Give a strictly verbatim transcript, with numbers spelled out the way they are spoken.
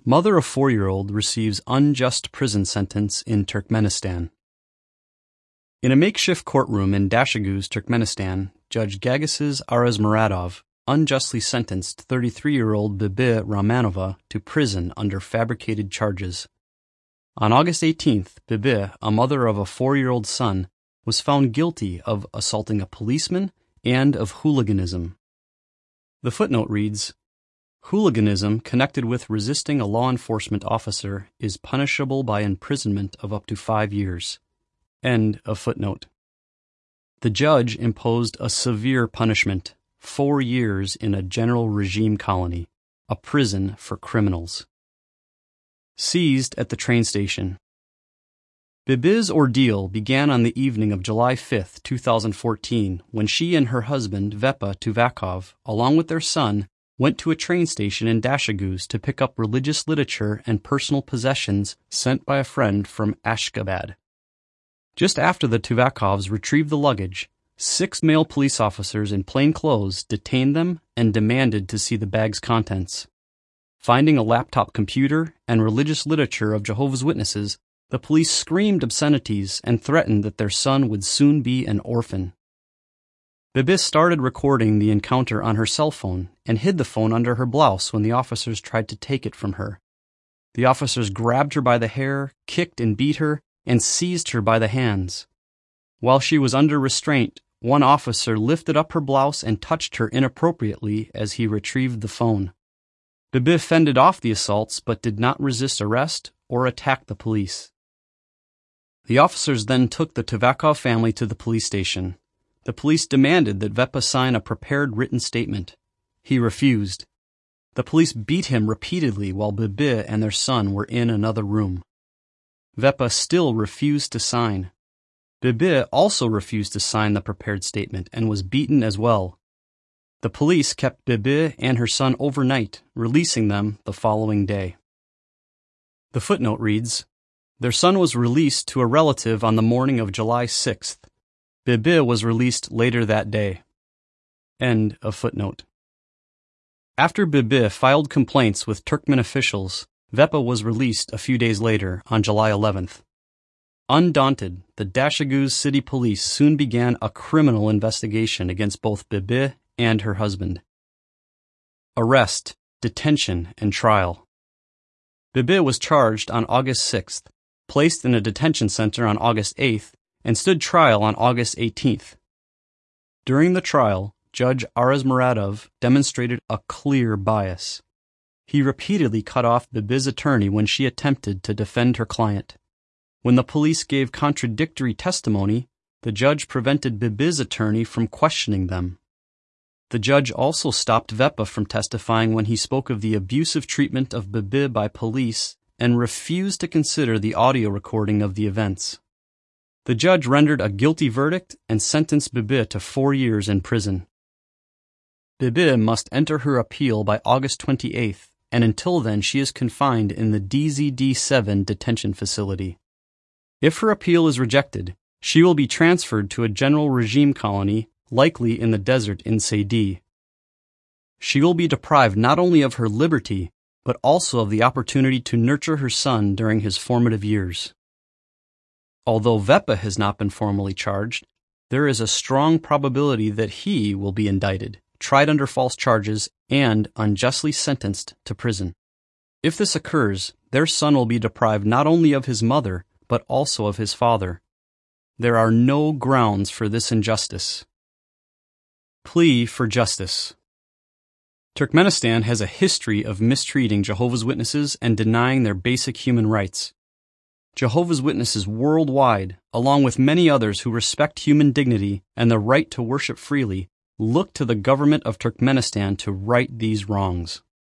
Mother of four-year-old receives unjust prison sentence in Turkmenistan. In a makeshift courtroom in Dashaguz, Turkmenistan, Judge Gagises Arazmuradov unjustly sentenced thirty-three-year-old Bibi Ramanova to prison under fabricated charges. On August eighteenth, Bibi, a mother of a four-year-old son, was found guilty of assaulting a policeman and of hooliganism. The footnote reads, "Hooliganism connected with resisting a law enforcement officer is punishable by imprisonment of up to five years." End of footnote. The judge imposed a severe punishment, four years in a general regime colony, a prison for criminals. Seized at the train station. Bibi's ordeal began on the evening of July fifth, two thousand fourteen, when she and her husband, Vepa Tuvakov, along with their son, went to a train station in Dashaguz to pick up religious literature and personal possessions sent by a friend from Ashgabat. Just after the Tuvakovs retrieved the luggage, six male police officers in plain clothes detained them and demanded to see the bag's contents. Finding a laptop computer and religious literature of Jehovah's Witnesses, the police screamed obscenities and threatened that their son would soon be an orphan. Bibi started recording the encounter on her cell phone and hid the phone under her blouse when the officers tried to take it from her. The officers grabbed her by the hair, kicked and beat her, and seized her by the hands. While she was under restraint, one officer lifted up her blouse and touched her inappropriately as he retrieved the phone. Bibi fended off the assaults but did not resist arrest or attack the police. The officers then took the Tuvakov family to the police station. The police demanded that Vepa sign a prepared written statement. He refused. The police beat him repeatedly while Bibi and their son were in another room. Vepa still refused to sign. Bibi also refused to sign the prepared statement and was beaten as well. The police kept Bibi and her son overnight, releasing them the following day. The footnote reads, "Their son was released to a relative on the morning of July sixth. Bibi was released later that day." End of footnote. After Bibi filed complaints with Turkmen officials, Vepa was released a few days later, on July eleventh. Undaunted, the Dashaguz city police soon began a criminal investigation against both Bibi and her husband. Arrest, detention, and trial. Bibi was charged on August sixth, placed in a detention center on August eighth, and stood trial on August eighteenth. During the trial, Judge Arazmuradov demonstrated a clear bias. He repeatedly cut off Bibi's attorney when she attempted to defend her client. When the police gave contradictory testimony, the judge prevented Bibi's attorney from questioning them. The judge also stopped Vepa from testifying when he spoke of the abusive treatment of Bibi by police and refused to consider the audio recording of the events. The judge rendered a guilty verdict and sentenced Bibi to four years in prison. Bibi must enter her appeal by August twenty-eighth, and until then she is confined in the D Z D seven detention facility. If her appeal is rejected, she will be transferred to a general regime colony, likely in the desert in Seydi. She will be deprived not only of her liberty, but also of the opportunity to nurture her son during his formative years. Although Vepa has not been formally charged, there is a strong probability that he will be indicted, tried under false charges, and unjustly sentenced to prison. If this occurs, their son will be deprived not only of his mother, but also of his father. There are no grounds for this injustice. Plea for justice. Turkmenistan has a history of mistreating Jehovah's Witnesses and denying their basic human rights. Jehovah's Witnesses worldwide, along with many others who respect human dignity and the right to worship freely, look to the government of Turkmenistan to right these wrongs.